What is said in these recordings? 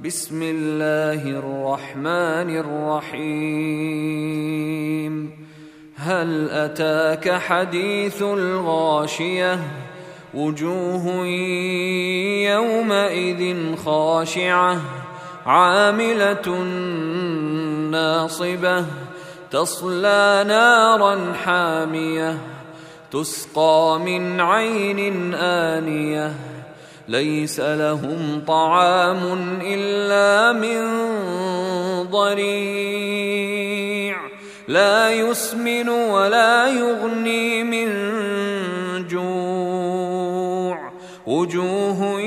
بسم الله الرحمن الرحيم. هل أتاك حديث الغاشية؟ وجوه يومئذ خاشعة عاملة ناصبة تصلى نارا حامية تسقى من عين آنية ليس لهم طعام إلا من ضريع لا يسمن ولا يغني من جوع. وجوه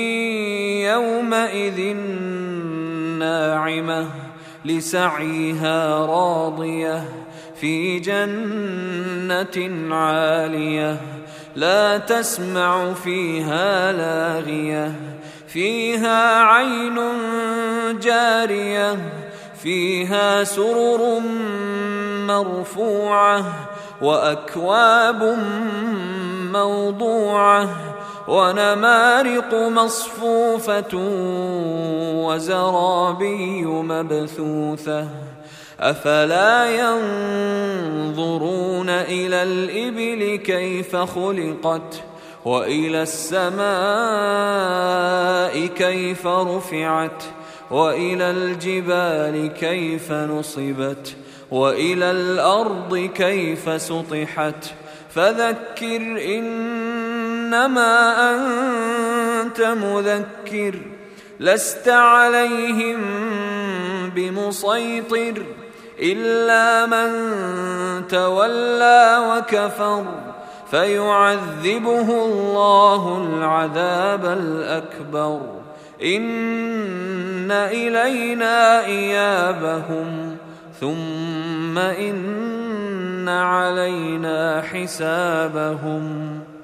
يومئذ ناعمة لسعيها راضية في جنة عالية لا تسمع فيها لاغية فيها عين جارية فيها سرر مرفوعة وأكواب موضوعة ونمارق مصفوفة وزرابي مبثوثة. أفلا ينظرون إلى الإبل كيف خلقت وإلى السماء كيف رفعت وإلى الجبال كيف نصبت وإلى الأرض كيف سطحت. فذكر إنما أنت مذكر لست عليهم بمسيطر إلا من تولى وكفر فيعذبه الله العذاب الأكبر. إن إلينا إيابهم ثم إن علينا حسابهم.